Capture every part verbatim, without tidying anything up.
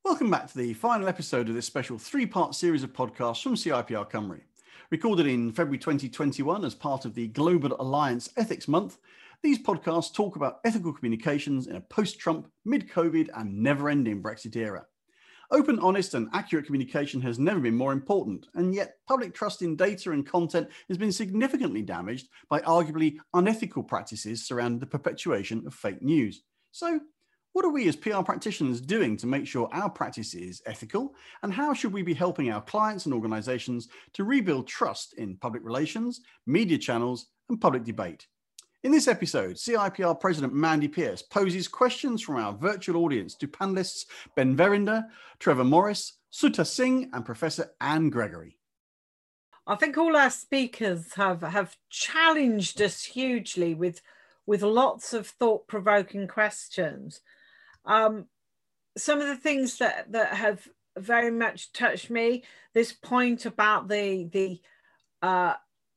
Welcome back to the final episode of this special three-part series of podcasts from C I P R Cymru. Recorded in February twenty twenty-one as part of the Global Alliance Ethics Month, these podcasts talk about ethical communications in a post-Trump, mid-COVID and never-ending Brexit era. Open, honest and accurate communication has never been more important, and yet public trust in data and content has been significantly damaged by arguably unethical practices surrounding the perpetuation of fake news. So, what are we as P R practitioners doing to make sure our practice is ethical, and how should we be helping our clients and organisations to rebuild trust in public relations, media channels and public debate? In this episode, C I P R President Mandy Pearce poses questions from our virtual audience to panellists Ben Verinder, Trevor Morris, Sudha Singh and Professor Anne Gregory. I think all our speakers have, have challenged us hugely with, with lots of thought-provoking questions. Um, some of the things that, that have very much touched me, this point about the, the, uh,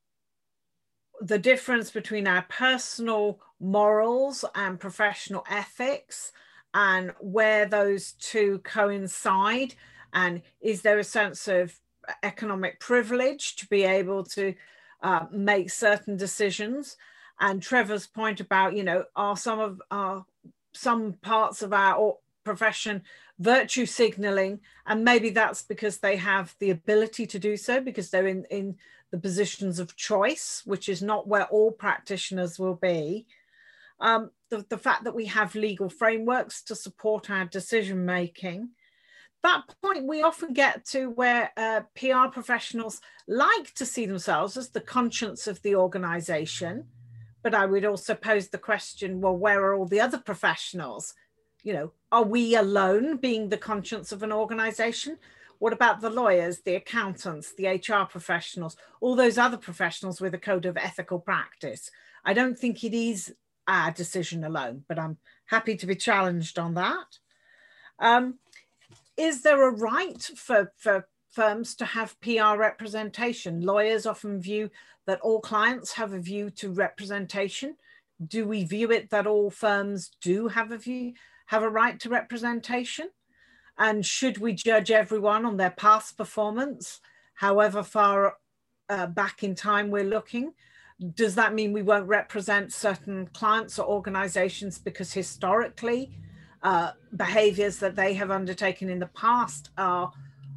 the difference between our personal morals and professional ethics and where those two coincide, and is there a sense of economic privilege to be able to uh, make certain decisions? And Trevor's point about, you know, are some of our some parts of our profession virtue signaling, and maybe that's because they have the ability to do so because they're in, in the positions of choice, which is not where all practitioners will be. Um, the, the fact that we have legal frameworks to support our decision making. That point we often get to where uh, P R professionals like to see themselves as the conscience of the organization. But I would also pose the question, well, where are all the other professionals? You know, are we alone being the conscience of an organization? What about the lawyers, the accountants, the H R professionals, all those other professionals with a code of ethical practice? I don't think it is our decision alone, but I'm happy to be challenged on that. Um, is there a right for, for firms to have P R representation? Lawyers often view that all clients have a view to representation. Do we view it that all firms do have a view, have a right to representation? And should we judge everyone on their past performance, however far uh, back in time we're looking? Does that mean we won't represent certain clients or organizations because historically uh, behaviors that they have undertaken in the past are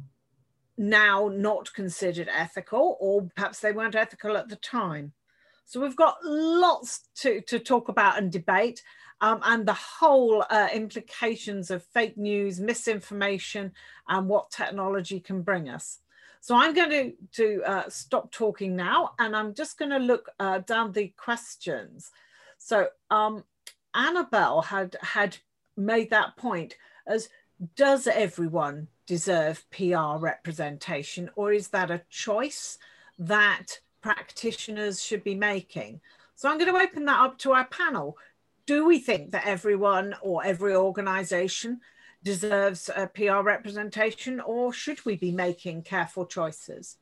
now not considered ethical, or perhaps they weren't ethical at the time? So we've got lots to, to talk about and debate, um, and the whole uh, implications of fake news, misinformation, and what technology can bring us. So I'm going to, to uh, stop talking now, and I'm just going to look uh, down the questions. So um, Annabelle had, had made that point as, does everyone deserve P R representation, or is that a choice that practitioners should be making? So I'm going to open that up to our panel. Do we think that everyone or every organization deserves a P R representation, or should we be making careful choices?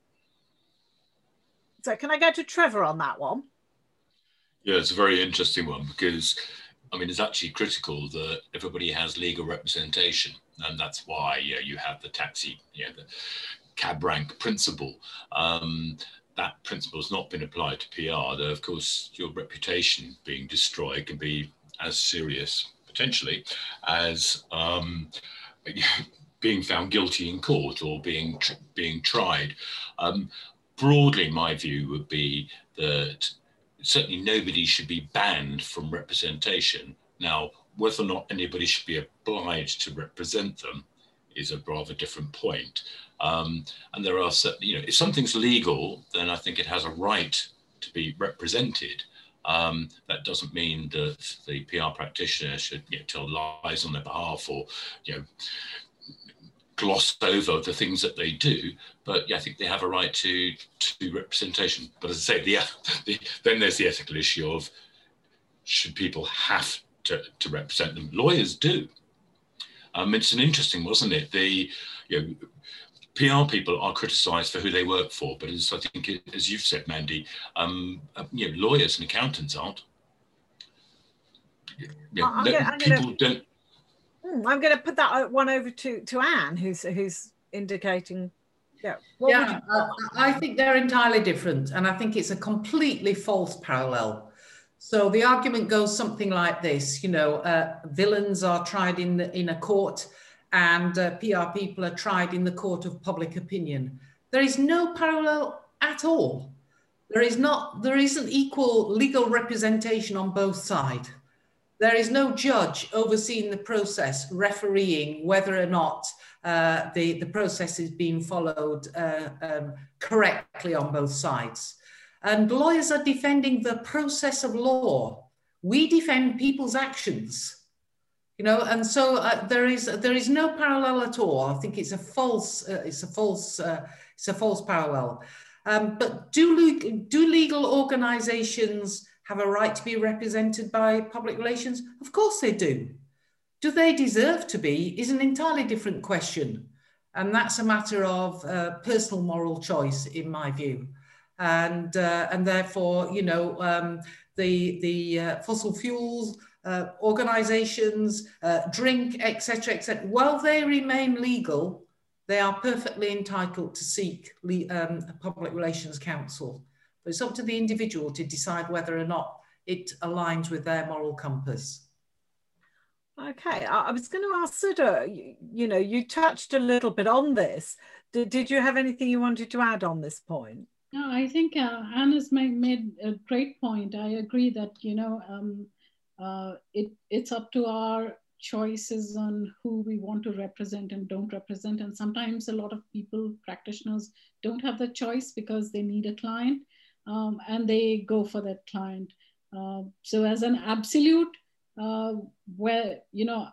So can I go to Trevor on that one? Yeah, it's a very interesting one because, I mean, it's actually critical that everybody has legal representation. And that's why you know, you have the taxi, you know, the cab rank principle. Um, that principle has not been applied to P R, though, of course, your reputation being destroyed can be as serious, potentially, as um, being found guilty in court or being, tr being tried. Um, broadly, my view would be that certainly nobody should be banned from representation. Now, whether or not anybody should be obliged to represent them is a rather different point. Um, and there are certain, you know, if something's legal, then I think it has a right to be represented. Um, that doesn't mean that the P R practitioner should you know, tell lies on their behalf or, you know, gloss over the things that they do. But yeah, I think they have a right to, to representation. But as I say, the, the, then there's the ethical issue of, should people have To, to represent them? Lawyers do. Um, it's an interesting, wasn't it? The you know, P R people are criticised for who they work for, but as I think, it, as you've said, Mandy, um, uh, you know, lawyers and accountants aren't. You know, I'm no, gonna, I'm people gonna, don't. Hmm, I'm going to put that one over to, to Anne, who's, who's indicating, yeah. What yeah, would you uh, I think they're entirely different, and I think it's a completely false parallel. So the argument goes something like this, you know, uh, villains are tried in, the, in a court, and uh, P R people are tried in the court of public opinion. There is no parallel at all. There is not, there isn't equal legal representation on both sides. There is no judge overseeing the process, refereeing whether or not uh, the, the process is being followed uh, um, correctly on both sides. And lawyers are defending the process of law. We defend people's actions, you know, and so uh, there is there is no parallel at all. I think it's a false uh, it's a false uh, it's a false parallel. Um, but do le do legal organisations have a right to be represented by public relations? Of course they do. Do they deserve to be is an entirely different question, and that's a matter of uh, personal moral choice, in my view. And, uh, and therefore, you know, um, the, the uh, fossil fuels uh, organisations, uh, drink, et cetera, et cetera, while they remain legal, they are perfectly entitled to seek um, a public relations counsel. But it's up to the individual to decide whether or not it aligns with their moral compass. Okay, I, I was going to ask Sudha, you, you know, you touched a little bit on this. Did, did you have anything you wanted to add on this point? No, I think uh, Anne has made, made a great point. I agree that, you know, um, uh, it, it's up to our choices on who we want to represent and don't represent. And sometimes a lot of people, practitioners, don't have the choice because they need a client um, and they go for that client. Uh, so as an absolute, uh, where, you know,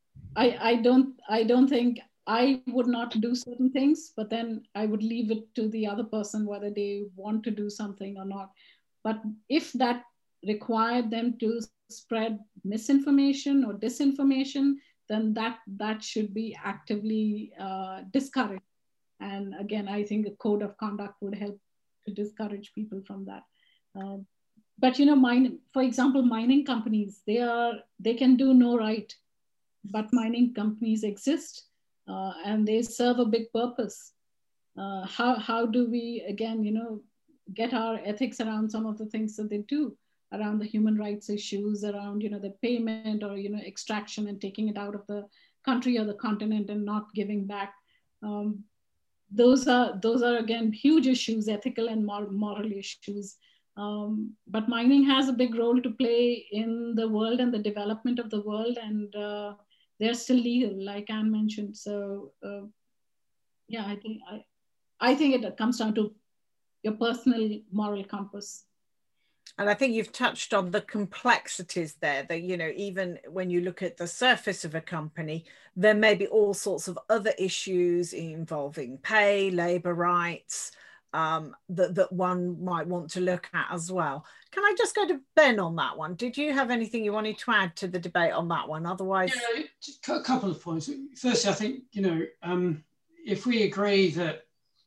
I, I, don't, I don't think I would not do certain things, but then I would leave it to the other person whether they want to do something or not. But if that required them to spread misinformation or disinformation, then that, that should be actively uh, discouraged. And again, I think a code of conduct would help to discourage people from that. Uh, but you know, mine, for example, mining companies, they are, they can do no right, but mining companies exist. Uh, and they serve a big purpose. Uh, how, how do we, again, you know, get our ethics around some of the things that they do, around the human rights issues, around, you know, the payment or, you know, extraction and taking it out of the country or the continent and not giving back. Um, those are, those are, again, huge issues, ethical and moral, moral issues. Um, but mining has a big role to play in the world and the development of the world, and uh, they're still legal, like Anne mentioned. So uh, yeah, I think I, I think it comes down to your personal moral compass. And I think you've touched on the complexities there, that, you know, even when you look at the surface of a company, there may be all sorts of other issues involving pay, labour rights, um, that, that one might want to look at as well. Can I just go to Ben on that one? Did you have anything you wanted to add to the debate on that one? Otherwise... Yeah, just a couple of points. Firstly, I think, you know, um, if we agree that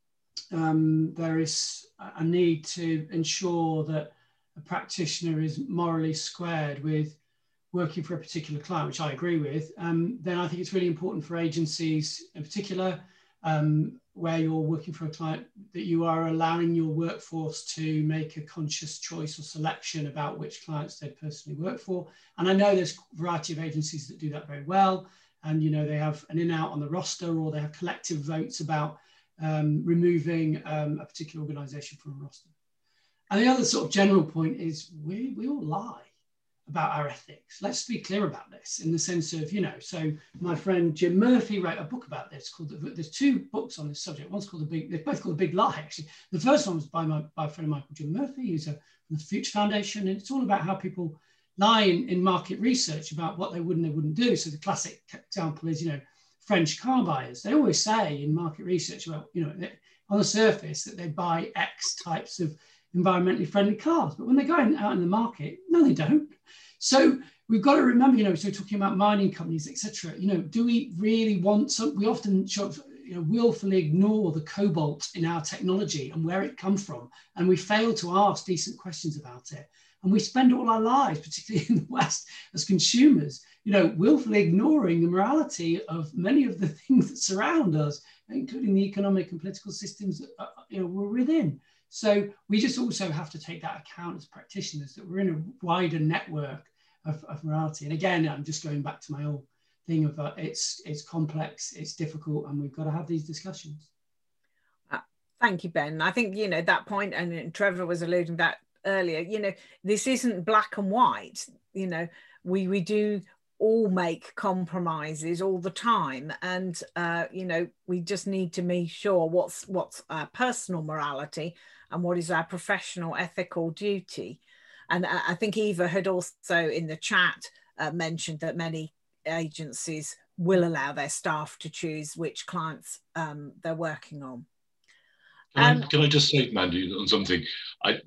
um, there is a need to ensure that a practitioner is morally squared with working for a particular client, which I agree with, um, then I think it's really important for agencies in particular, um, where you're working for a client, that you are allowing your workforce to make a conscious choice or selection about which clients they personally work for. And I know there's a variety of agencies that do that very well. And, you know, they have an in-out on the roster, or they have collective votes about um, removing um, a particular organisation from a roster. And the other sort of general point is we, we all lie about our ethics. Let's be clear about this, in the sense of, you know, so my friend Jim Murphy wrote a book about this called, there's two books on this subject. One's called The Big, they're both called The Big Lie, actually. The first one was by, my, by a friend of mine called Jim Murphy, who's a, from the Future Foundation. And it's all about how people lie in, in market research about what they would and they wouldn't do. So the classic example is, you know, French car buyers. They always say in market research, well, you know, on the surface that they buy X types of environmentally friendly cars, but when they go out in the market, no, they don't. So we've got to remember, you know, so talking about mining companies, et cetera, you know, do we really want some, we often sort of, you know, willfully ignore the cobalt in our technology and where it comes from. And we fail to ask decent questions about it. And we spend all our lives, particularly in the West, as consumers, you know, willfully ignoring the morality of many of the things that surround us, including the economic and political systems that, uh, you know, we're within. So we just also have to take that account as practitioners, that we're in a wider network of, of morality. And again, I'm just going back to my old thing of uh, it's it's complex, it's difficult, and we've got to have these discussions. Uh, thank you, Ben. I think, you know, that point, and Trevor was alluding to that earlier, you know, this isn't black and white. You know, we we do all make compromises all the time, and uh, you know, we just need to make sure what's what's our personal morality and what is our professional ethical duty. And I, I think Eva had also in the chat uh, mentioned that many agencies will allow their staff to choose which clients um, they're working on. Can, um, I, can I just say, Mandy, on something? I,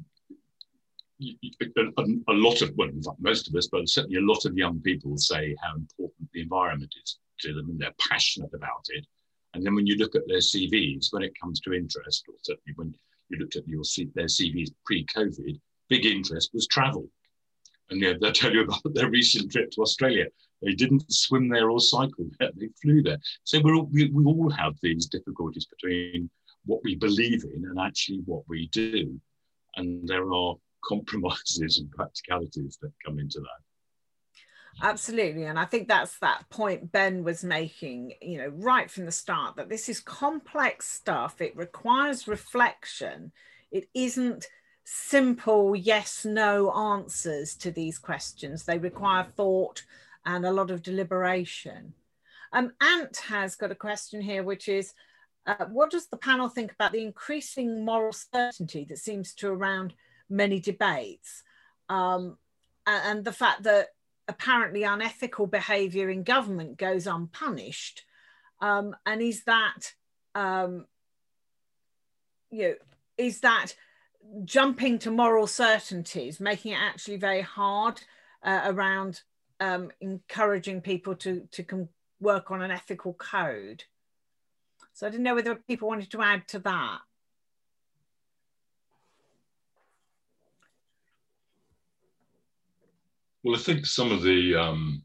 a, a lot of, well, in fact, most of us, but certainly a lot of young people say how important the environment is to them, and they're passionate about it. And then when you look at their C Vs, when it comes to interest, or certainly when you looked at your their C Vs pre-COVID, big interest was travel. And you know, they'll tell you about their recent trip to Australia. They didn't swim there or cycle there, they flew there. So we're all, we, we all have these difficulties between what we believe in and actually what we do. And there are compromises and practicalities that come into that. Absolutely. And I think that's that point Ben was making, you know, right from the start, that this is complex stuff. It requires reflection. It isn't simple yes, no answers to these questions. They require thought and a lot of deliberation. Um, Ant has got a question here, which is, uh, what does the panel think about the increasing moral certainty that seems to surround many debates, um, and the fact that apparently unethical behaviour in government goes unpunished? Um, and is that, um, you know, is that jumping to moral certainties, making it actually very hard uh, around um, encouraging people to, to work on an ethical code? So I didn't know whether people wanted to add to that. Well, I think some of the, um,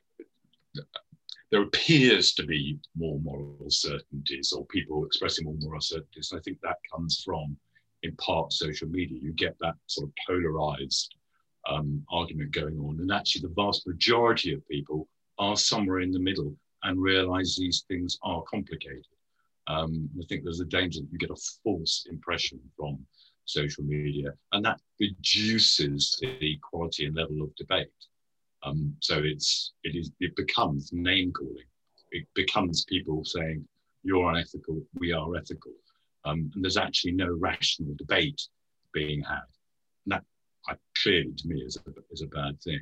there appears to be more moral certainties, or people expressing more moral certainties. And I think that comes from, in part, social media. You get that sort of polarized um, argument going on. And actually the vast majority of people are somewhere in the middle and realize these things are complicated. Um, I think there's a danger that you get a false impression from social media, and that reduces the quality and level of debate. Um, so it's it is it becomes name calling. It becomes people saying you're unethical, we are ethical, um, and there's actually no rational debate being had. And that, I, clearly, to me, is a, is a bad thing.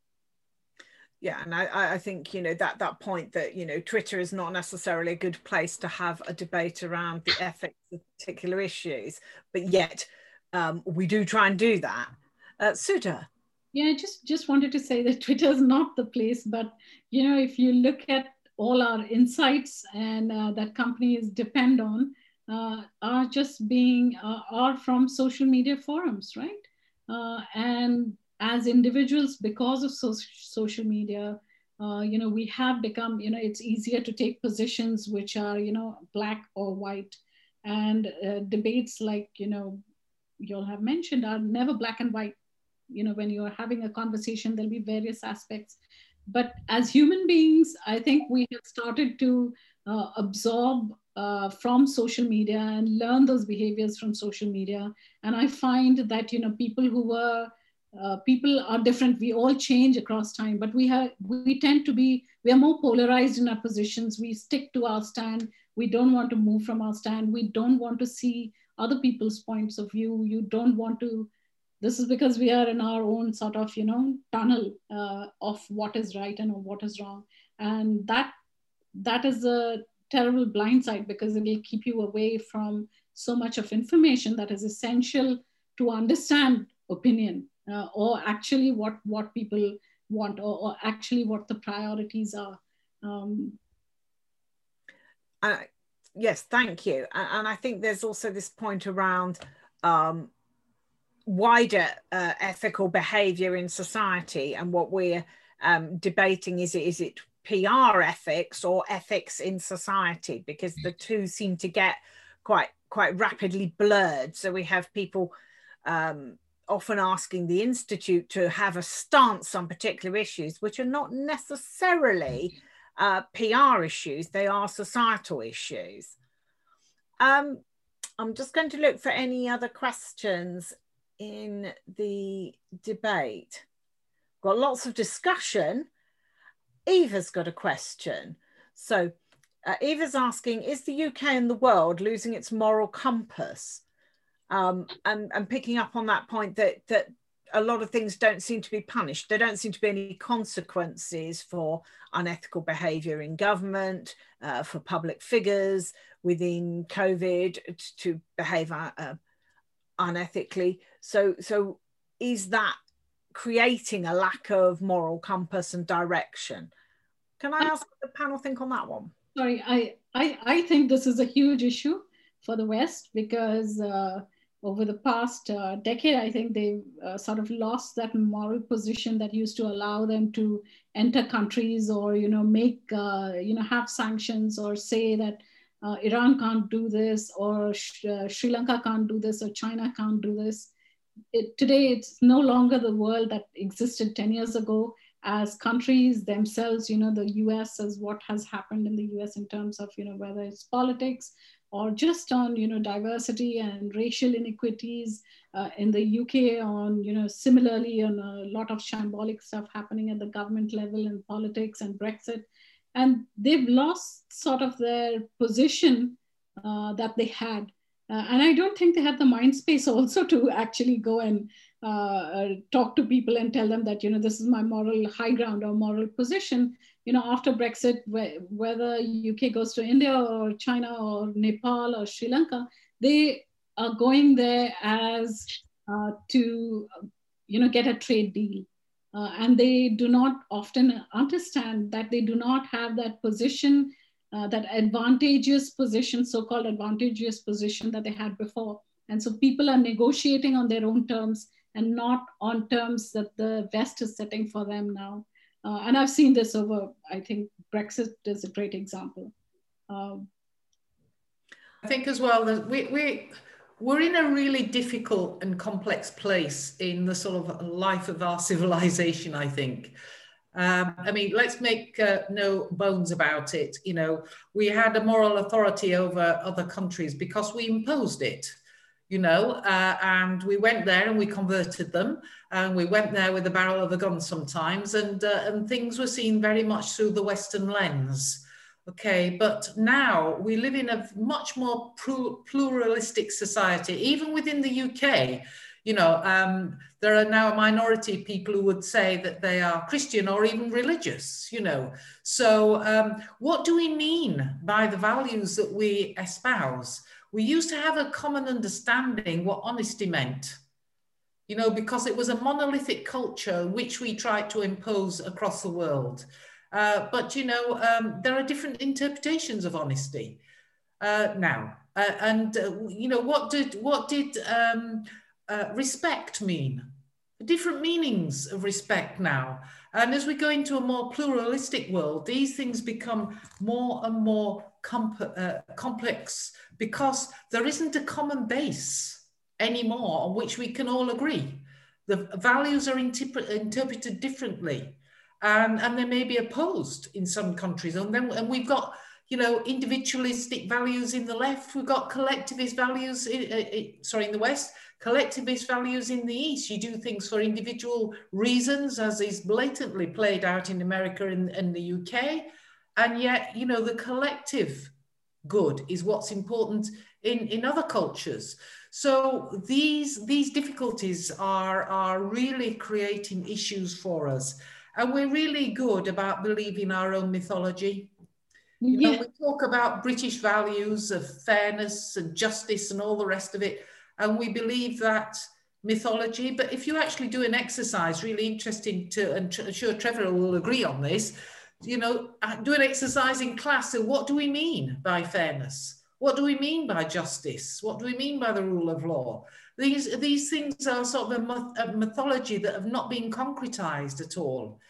Yeah, and I, I think, you know, that that point that, you know, Twitter is not necessarily a good place to have a debate around the ethics of particular issues, but yet um, we do try and do that. Uh, Sudha? Yeah, I just, just wanted to say that Twitter is not the place, but, you know, if you look at all our insights and uh, that companies depend on uh, are just being, uh, are from social media forums, right? Uh, and as individuals, because of so social media, uh, you know, we have become, you know, it's easier to take positions which are, you know, black or white. And uh, debates like, you know, you'll have mentioned are never black and white. You know, when you're having a conversation, there'll be various aspects. But as human beings, I think we have started to uh, absorb uh, from social media and learn those behaviors from social media. And I find that, you know, people who were Uh, people are different. We all change across time, but we have we tend to be, we are more polarized in our positions. We stick to our stand. We don't want to move from our stand. We don't want to see other people's points of view. You don't want to, this is because we are in our own sort of, you know, tunnel uh, of what is right and what is wrong. And that that is a terrible blind side, because it will keep you away from so much of information that is essential to understand opinion. Uh, or actually what, what people want, or, or actually what the priorities are. Um, uh, yes, thank you. And, and I think there's also this point around um, wider uh, ethical behaviour in society, and what we're um, debating, is it, is it P R ethics or ethics in society? Because the two seem to get quite, quite rapidly blurred. So we have people um, often asking the Institute to have a stance on particular issues, which are not necessarily uh, P R issues, they are societal issues. Um, I'm just going to look for any other questions in the debate. Got lots of discussion. Eva's got a question. So uh, Eva's asking, is the U K and the world losing its moral compass? Um, and, and picking up on that point that, that a lot of things don't seem to be punished. There don't seem to be any consequences for unethical behaviour in government, uh, for public figures within COVID to behave uh, uh, unethically. So, so is that creating a lack of moral compass and direction? Can I ask what the panel think on that one? Sorry, I, I, I think this is a huge issue for the West, because uh, over the past uh, decade, I think they uh, sort of lost that moral position that used to allow them to enter countries or, you know, make, uh, you know, have sanctions or say that uh, Iran can't do this, or Sh uh, Sri Lanka can't do this, or China can't do this. It, today, it's no longer the world that existed ten years ago, as countries themselves, you know, the U S, as what has happened in the U S in terms of, you know, whether it's politics, or just on, you know, diversity and racial inequities uh, in the U K, on, you know, similarly on a lot of shambolic stuff happening at the government level in politics and Brexit. And they've lost sort of their position uh, that they had. Uh, and I don't think they had the mind space also to actually go and uh, talk to people and tell them that, you know, this is my moral high ground or moral position. You know, after Brexit, wh whether U K goes to India or China or Nepal or Sri Lanka, they are going there as uh, to, you know, get a trade deal. Uh, and they do not often understand that they do not have that position, uh, that advantageous position, so-called advantageous position that they had before. And so people are negotiating on their own terms and not on terms that the West is setting for them now. Uh, and I've seen this over, I think Brexit is a great example. Um, I think as well that we, we, we're in a really difficult and complex place in the sort of life of our civilization, I think. Um, I mean, let's make uh, no bones about it. You know, we had a moral authority over other countries because we imposed it. You know, uh, and we went there and we converted them, and we went there with the barrel of a gun sometimes, and uh, and things were seen very much through the Western lens. Okay, but now we live in a much more pluralistic society, even within the U K. You know, um, there are now a minority of people who would say that they are Christian or even religious, you know. So um, what do we mean by the values that we espouse? We used to have a common understanding what honesty meant, you know, because it was a monolithic culture which we tried to impose across the world. Uh, but, you know, um, there are different interpretations of honesty uh, now. Uh, and, uh, you know, what did, what did um, uh, respect mean? Different meanings of respect now. And as we go into a more pluralistic world, these things become more and more comp uh, complex, because there isn't a common base anymore on which we can all agree. The values are interpre interpreted differently, and, and they may be opposed in some countries. And then and we've got, you know, individualistic values in the left. We've got collectivist values, in, uh, sorry, in the West, collectivist values in the East. You do things for individual reasons, as is blatantly played out in America and, and the U K. And yet, you know, the collective good is what's important in, in other cultures. So these, these difficulties are, are really creating issues for us. And we're really good about believing our own mythology. You know, yeah. We talk about British values of fairness and justice and all the rest of it, and we believe that mythology. But if you actually do an exercise, really interesting to, and I'm sure Trevor will agree on this, you know, do an exercise in class. So what do we mean by fairness? What do we mean by justice? What do we mean by the rule of law? These, these things are sort of a, myth, a mythology that have not been concretized at all.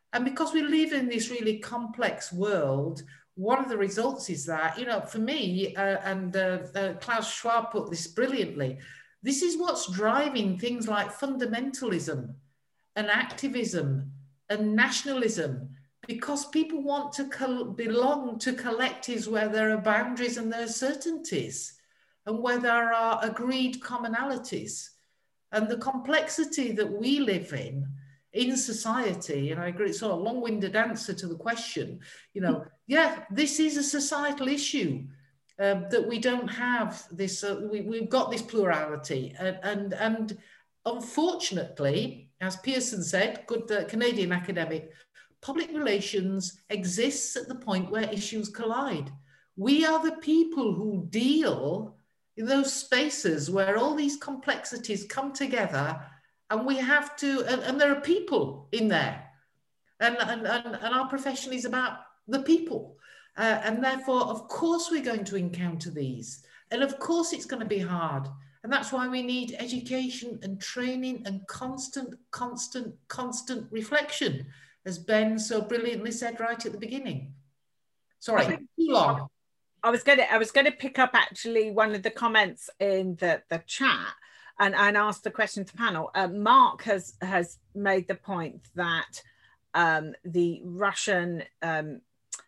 And because we live in this really complex world, one of the results is that, you know, for me, uh, and uh, uh, Klaus Schwab put this brilliantly, this is what's driving things like fundamentalism and activism and nationalism, because people want to belong to collectives where there are boundaries and there are certainties, and where there are agreed commonalities. And the complexity that we live in, in society, and I agree, it's sort of a long-winded answer to the question, you know, yeah, this is a societal issue, uh, that we don't have this, uh, we, we've got this plurality. And, and, and unfortunately, as Pearson said, good uh, Canadian academic, public relations exists at the point where issues collide. We are the people who deal in those spaces where all these complexities come together, and we have to, and, and there are people in there. And, and, and, and our profession is about the people. Uh, and therefore, of course, we're going to encounter these. And of course, it's going to be hard. And that's why we need education and training and constant, constant, constant reflection, as Ben so brilliantly said right at the beginning. Sorry, too long. I was going to, I was going to pick up actually one of the comments in the, the chat and, and ask the question to the panel. Uh, Mark has, has made the point that um, the Russian um,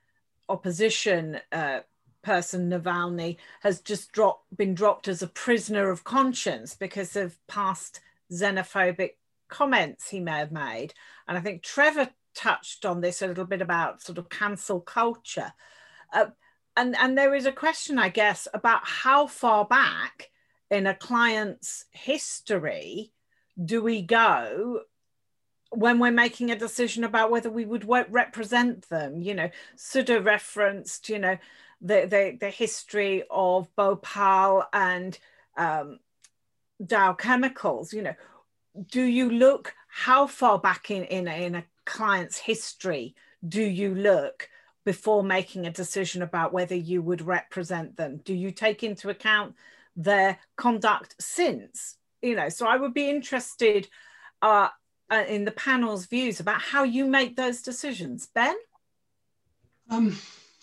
opposition uh, person, Navalny, has just dropped, been dropped as a prisoner of conscience because of past xenophobic comments he may have made. And I think Trevor touched on this a little bit about sort of cancel culture. Uh, and, and there is a question, I guess, about how far back in a client's history do we go when we're making a decision about whether we would represent them. You know, Sudha referenced, you know, the, the, the history of Bhopal and um, Dow Chemicals. You know, do you look, how far back in, in, in a client's history do you look before making a decision about whether you would represent them? Do you take into account their conduct since? You know, so I would be interested uh, uh, in the panel's views about how you make those decisions. Ben? Um,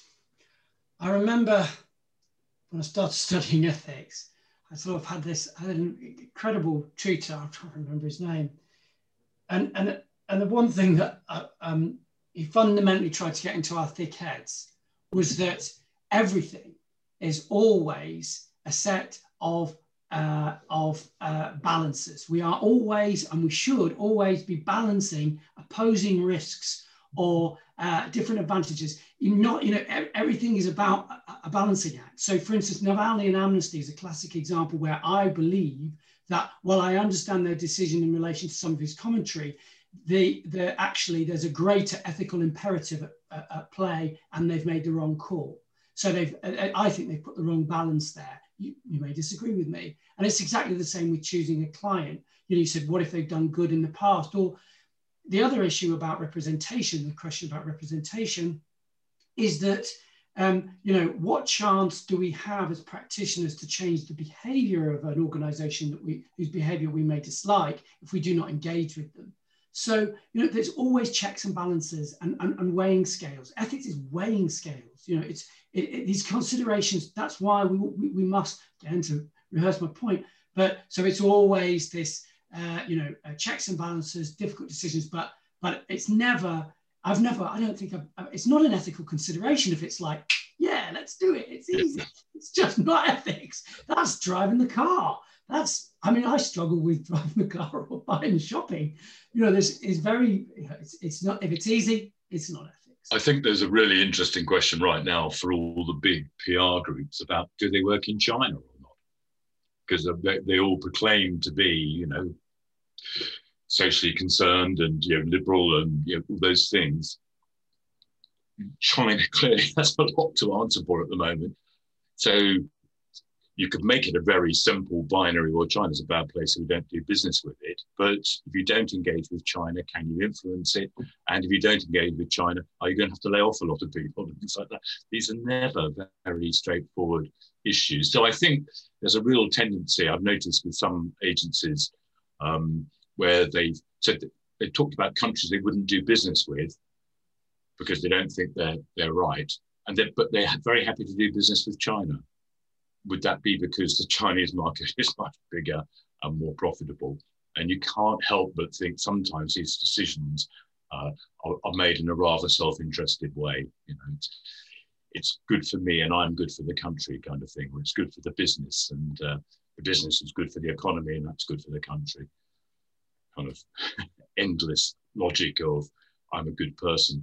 I remember when I started studying ethics, I sort of had this, I had an incredible tutor, I'm trying to remember his name. And, and, and the one thing that uh, um, he fundamentally tried to get into our thick heads was that everything is always a set of, uh, of uh, balances. We are always, and we should always be balancing opposing risks or uh, different advantages. You're not, you know, everything is about a, a balancing act. So for instance, Navalny and Amnesty is a classic example where I believe that while I understand their decision in relation to some of his commentary, they, actually there's a greater ethical imperative at, at, at play, and they've made the wrong call. So they've, I think they've put the wrong balance there. You, you may disagree with me. And it's exactly the same with choosing a client. You know, you said, what if they've done good in the past? Or the other issue about representation, the question about representation, is that, um, you know, what chance do we have as practitioners to change the behavior of an organization that we, whose behavior we may dislike if we do not engage with them? So, you know, there's always checks and balances and, and, and weighing scales. Ethics is weighing scales. You know, it's it, it, these considerations. That's why we, we, we must, again, to rehearse my point, but so it's always this, uh, you know, uh, checks and balances, difficult decisions, but but it's never, I've never, I don't think, I've, it's not an ethical consideration if it's like, yeah, let's do it. It's easy. It's just not ethics. That's driving the car. That's, I mean, I struggle with driving the car or buying shopping. You know, this is very, it's, it's not, if it's easy, it's not ethics. I think there's a really interesting question right now for all the big P R groups about, do they work in China or not? Because they, they all proclaim to be, you know, socially concerned and, you know, liberal and, you know, all those things. China clearly has a lot to answer for at the moment. So you could make it a very simple binary, well, China's a bad place, so we don't do business with it. But if you don't engage with China, can you influence it? And if you don't engage with China, are you going to have to lay off a lot of people and things like that? These are never very straightforward issues. So I think there's a real tendency, I've noticed with some agencies, um, where they've said that they talked about countries they wouldn't do business with, because they don't think they're they're right, and they but they're very happy to do business with China. Would that be because the Chinese market is much bigger and more profitable? And you can't help but think sometimes these decisions uh, are, are made in a rather self-interested way. You know, it's, it's good for me and I'm good for the country kind of thing, or it's good for the business and uh, the business is good for the economy and that's good for the country. Kind of endless logic of I'm a good person.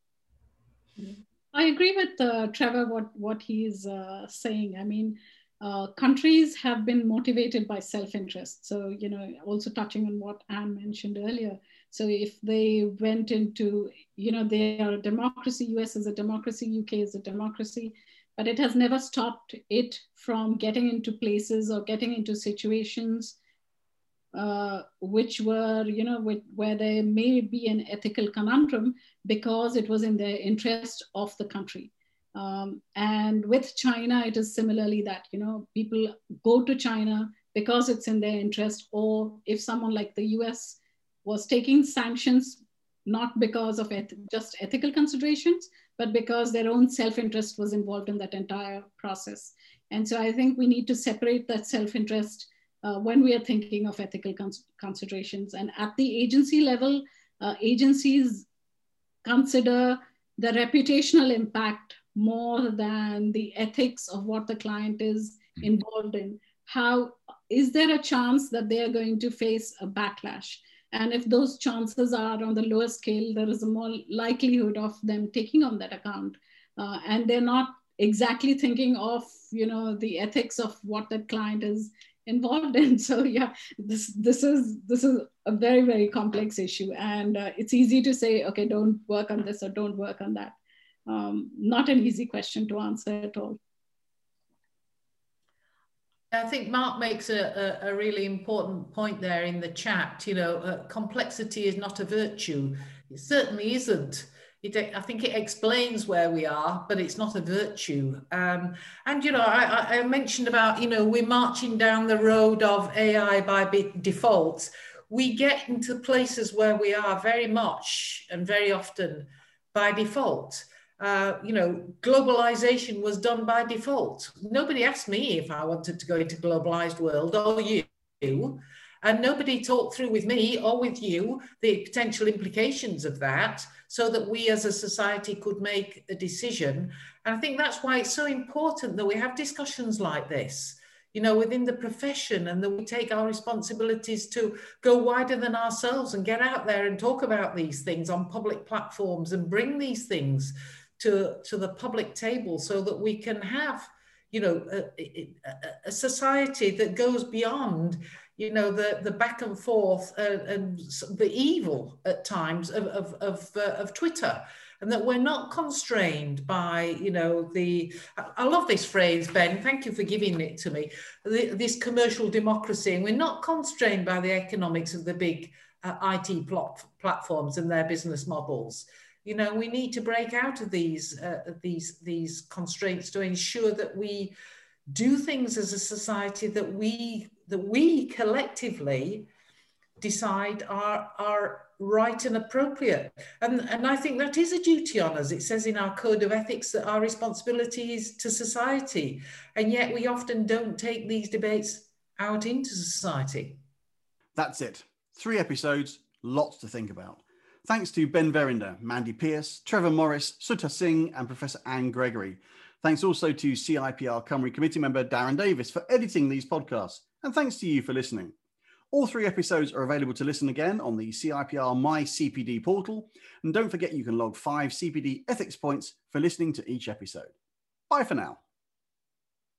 I agree with uh, Trevor, what, what he's uh, saying. I mean, uh, countries have been motivated by self-interest. So, you know, also touching on what Anne mentioned earlier. So if they went into, you know, they are a democracy, U S is a democracy, U K is a democracy, but it has never stopped it from getting into places or getting into situations Uh, which were, you know, with, where there may be an ethical conundrum because it was in the interest of the country. Um, and with China, it is similarly that, you know, people go to China because it's in their interest, or if someone like the U S was taking sanctions, not because of eth just ethical considerations, but because their own self-interest was involved in that entire process. And so I think we need to separate that self-interest Uh, when we are thinking of ethical cons considerations. And at the agency level, uh, agencies consider the reputational impact more than the ethics of what the client is involved in. How, is there a chance that they are going to face a backlash? And if those chances are on the lower scale, there is a more likelihood of them taking on that account. Uh, and they're not exactly thinking of, you know, the ethics of what that client is involved in. So yeah, this this is this is a very, very complex issue, and uh, it's easy to say, okay, don't work on this or don't work on that. Um, not an easy question to answer at all. I think Mark makes a, a, a really important point there in the chat. You know, uh, complexity is not a virtue. It certainly isn't. It, I think it explains where we are, but it's not a virtue. Um, and, you know, I, I mentioned about, you know, we're marching down the road of A I by default. We get into places where we are very much and very often by default. Uh, you know, globalization was done by default. Nobody asked me if I wanted to go into a globalized world, or you. And nobody talked through with me or with you the potential implications of that, so that we as a society could make a decision. And I think that's why it's so important that we have discussions like this, you know, within the profession, and that we take our responsibilities to go wider than ourselves and get out there and talk about these things on public platforms and bring these things to, to the public table, so that we can have, you know, a, a, a society that goes beyond, you know, the, the back and forth uh, and the evil at times of, of, of, uh, of Twitter, and that we're not constrained by, you know, the, I love this phrase, Ben, thank you for giving it to me, the, this commercial democracy, and we're not constrained by the economics of the big uh, I T plot, platforms and their business models. You know, we need to break out of these, uh, these, these constraints to ensure that we do things as a society that we that we collectively decide are are right and appropriate. And, and I think that is a duty on us. It says in our code of ethics that our responsibility is to society, and yet we often don't take these debates out into society. That's it. Three episodes, lots to think about. Thanks to Ben Verinder, Mandy Pierce, Trevor Morris, Sudha Singh, and Professor Anne Gregory. Thanks also to C I P R Cymru committee member Darren Davis for editing these podcasts. And thanks to you for listening. All three episodes are available to listen again on the C I P R My C P D portal. And don't forget you can log five C P D ethics points for listening to each episode. Bye for now.